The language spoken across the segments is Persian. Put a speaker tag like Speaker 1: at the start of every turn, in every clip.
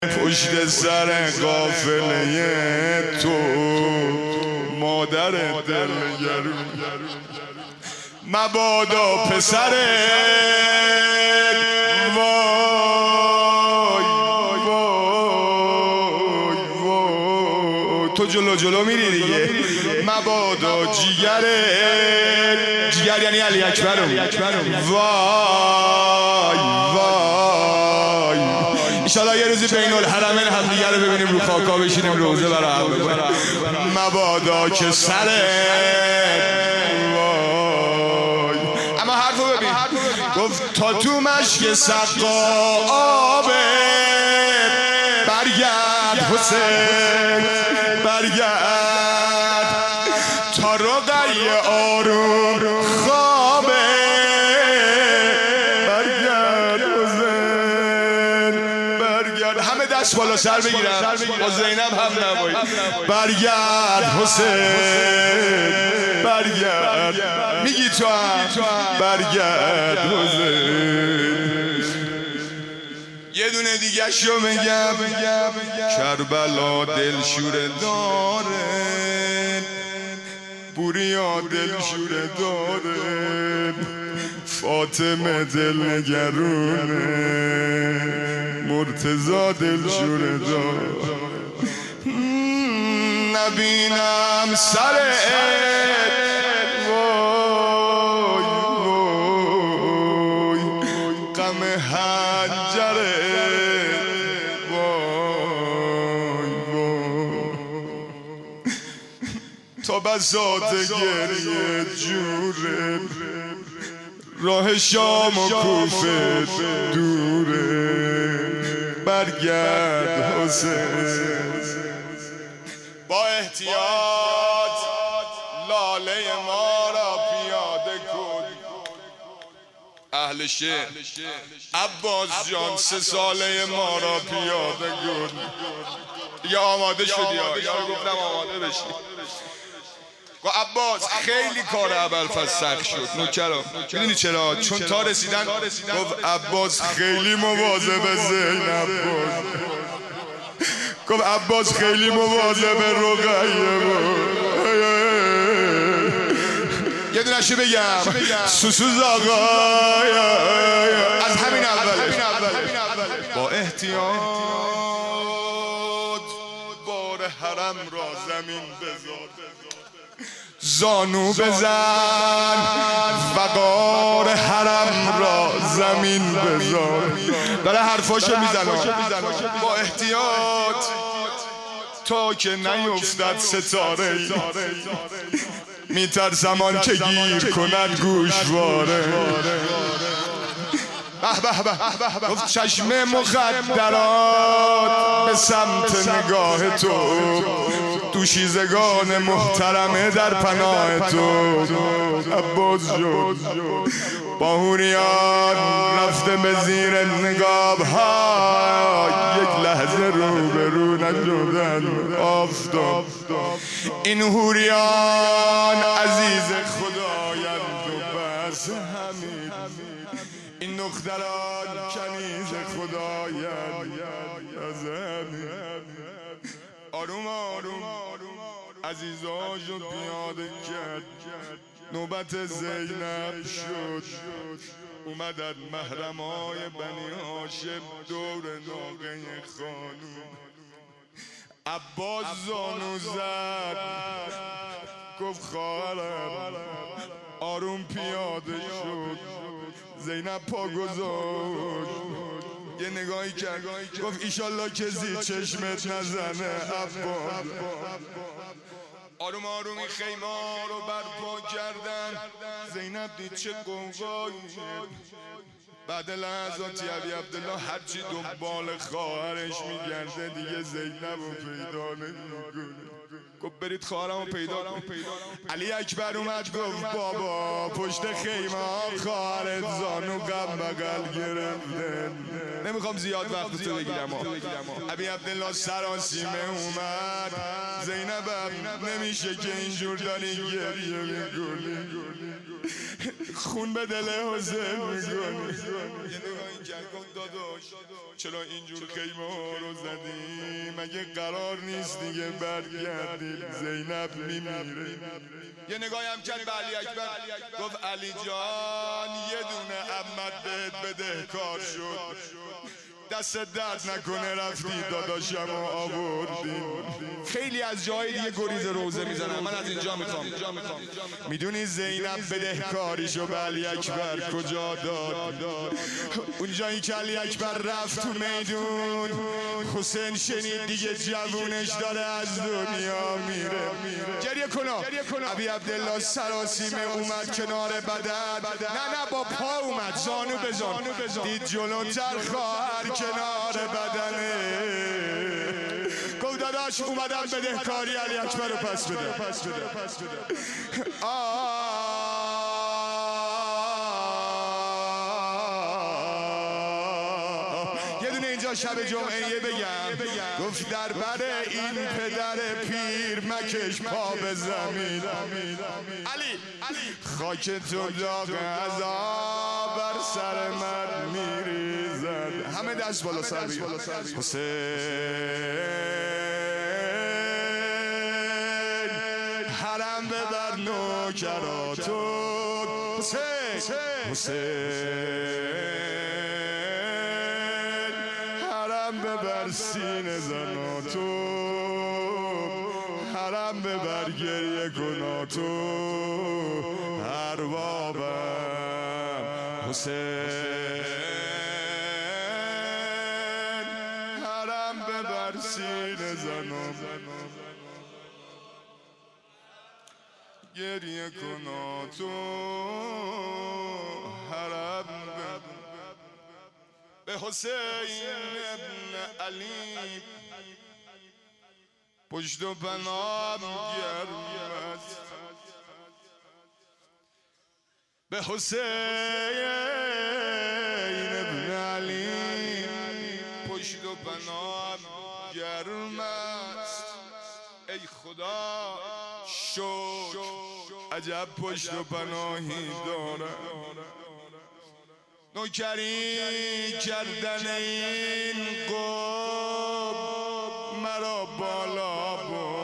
Speaker 1: پشت سر قافله تو مادر دلگرون مبادا پسر وای وای وای تو جلو میری دیگه مبادا جیگر یعنی علی اکبرم وای وای انشالله یه روزی بین الحرمین هم دیگه رو ببینیم رو خاکا بشینیم روزه برای هم مبادا که سر وای اما حرفو ببین گفت تا تو مشک سقابه برگرد حسین برگرد تا رقی آروم خوابه برگرد حسین برگرد همه دست بالا سر بگیرن با زینب هم نبایی برگرد حسین برگرد میگی تو هم برگرد حسین یه دونه دیگه شو میگم کربلا دلشوره داره بوریا دلشوره داره فاطمه دلنگرونه مرتضی دلشوره داره نبینم سر وای وای غم حنجره وای وای تا بساط گریه جوره راه شام و کوفه دوره برگرد حسین با احتیاط لاله ما را پیاده کن اهل شهر عباس جان 3 ساله ما را پیاده کن دیگه آماده شدی ها یا گفتم آماده بشی گفت عباس خیلی کار ابوالفضل سخت شد نوکرم میدونی چرا چون تا رسیدن گفت عباس خیلی مواظب زینب بود گفت عباس خیلی مواظب رقیه بود یه دونه شو بگم سوسوز آقا از همین اول با احتیاط بار حرم را زمین بذار زانو بزن وقار حرم را زمین بذار داره حرفاشو میزنه با احتیاط تا که نیفتد ستاره میترسم که گیر کند گوشواره گفت چشم مخدرات به سمت نگاه تو دوشیزگان محترمه در پناه تو عباس جون با حوریان رفته به زیر نقاب ها یک لحظه رو به رو نشدن آفتاب این حوریان عزیز خدایند و بس همین این دختران کنیز خدایند از همین آروم آروم عزیزاشو پیاده کرد نوبت زینب شد اومدن محرمای بنی هاشم دور ناقه خانوم عباس زانو زد گفت خواهرم آروم پیاده شد زینب پا گذاشت یه نگاهی کرد گفت ایشالله کسی چشمت نزنه عباس آروم آروم این خیمه رو برپا کردن زینب دید چه قوقایی بعد لحظاتی علی عبدالله هرچی دنبال خواهرش میگرده دیگه زینب رو پیدا نمیکنه گفت برید خواهرم رو پیدا کن علی اکبر اومد گفت بابا پشت خیمه ها خواهرت زانو غم بغل گرفته نمیخوام زیاد وقت تو بگیرم علی عبدالله سراسیمه اومد زینبم نمیشه که اینجور داری گریه میکنی خون به دل حسین میکنی یه نگاهی کرد گفت داداش چرا اینجور خیمه رو زدی؟ مگه قرار نیست دیگه برگردیم؟ زینب میمیره. یه نگاهی هم کرد به علی اکبر گفت علی جان یه دونه عمت بهت بدهکار شد، دست درد نکنه رفتی داداشمو آوردی. خیلی از جای دیگه گریز روزه میزنن، من از اینجا میخوام. میدونی زینب بدهکاریشو به علی اکبر کجا داد؟ اونجایی که علی اکبر رفت تو میدون، حسین شنید دیگه جوونش داره از دنیا میره. گریه کنا. ابی عبدالله سراسیمه اومد کنار بدن، نه با پا اومد، زانو به زانو، دید جلوتر خواهر کنار بدنه. گفت داداش اومدم بدهکاری علی اکبر رو پس بده. یه دونه اینجا شب جمعه بگم، گفت در بر این پدر پیر مکش پا به زمین. علی خاک تو داغ عذاب بر سر من میریزد. همه دست بالا سر بگیر. حسین حرم ببر نوکراتو، حسین حرم ببر سینه زناتو، حرم ببر گریه کناتو اربابم. حسین حرم ببر سینه زناتو، گریه کناتو حرم ببر. به حسین ابن علی پشت و پناه گرم است، به حسین ابن علی پشت و پناه گرم است. ای خدا شکر عجب پشت و پناهی دارم. نوکری کردن این قوم مرا بالا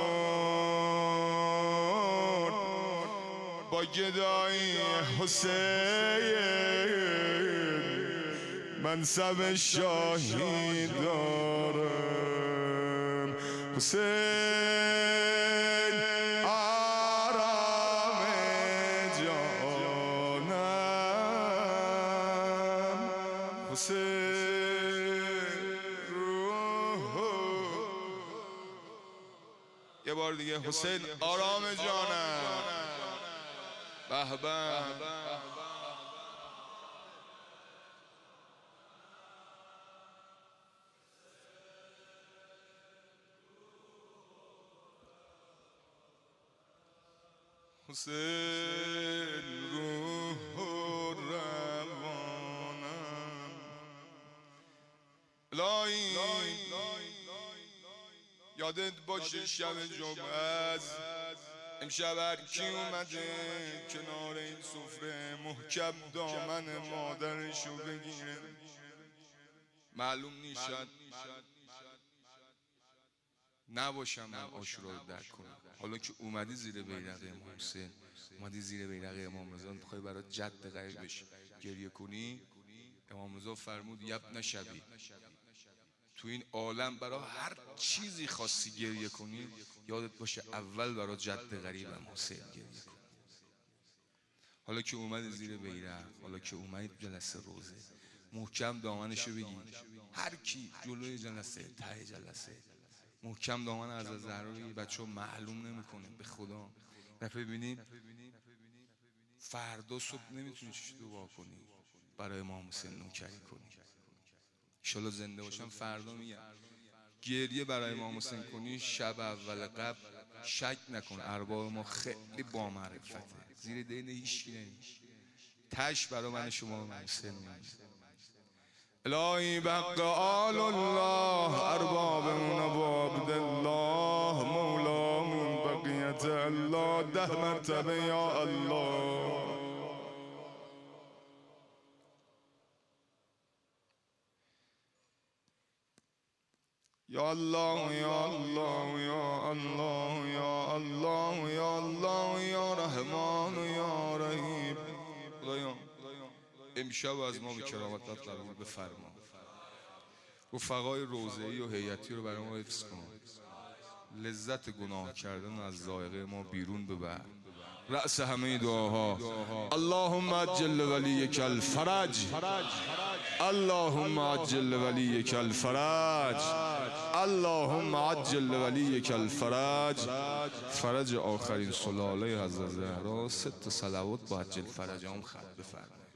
Speaker 1: برد، با گدایی حسین منصب شاهی دارم. حسین آرام جانم، حسین روح. یه بار دیگه حسین آرام جانم. به به. حسین روح روانم. الهی یادت باشه شب جمعه امشب هر کی اومده کنار این سفره محکم دامن مادرشو بگیره. معلوم نیست نباشم من عاشورا رو درک کنم. حالا که اومدی زیر بیرق امام حسین، اومدی زیر بیرق امام رضا، میخوای برای جد غیبش گریه کنی؟ امام رضا فرمود یبن شبی، تو این عالم برای هر چیزی خاصی گریه کنی یادت باشه اول برای جد غریبم حسین گریه کن. حالا که اومدی زیر بیرق، حالا که اومدی جلسه روزه، محکم دامنشو بگیر. هر کی جلوی جلسه، ته جلسه، محکم دامن از زهرا رو بچه ها معلوم نمیکنه به خدا. دفعه ببینیم فردا صبح نمیتونی چیش دعا کنی برای امام حسین نوکری کنی. انشالله زنده باشم فردا میگم گریه برای امام حسین کنی شب اول قبل شک نکن ارباب ما خیلی با معرفته، زیر دین هیچ نمیشه. تش برای من شما امام حسین میگه. الهی بق آل الله اربابمون ابو عبدالله مولامون بقیت الله 10 مرتبه یا الله. الله یا الله یا الله یا الله یا الله یا رحمان یا رحیم. خدایا امشب از ما به کرامتت قبول بفرما. رفقای روضه‌ای و هیئتی رو برای ما حفظ کن. لذت گناه کردن از ذائقه ما بیرون ببر. رأس همه دعاها اللهم عجل ولیک الفرج، اللهم عجل ولیک الفرج، اللهم عجل ولیک الفرج. فرج آخرین سلاله حضرت زهرا 6 صلوات با عجل فرجام ختم بفرمایید.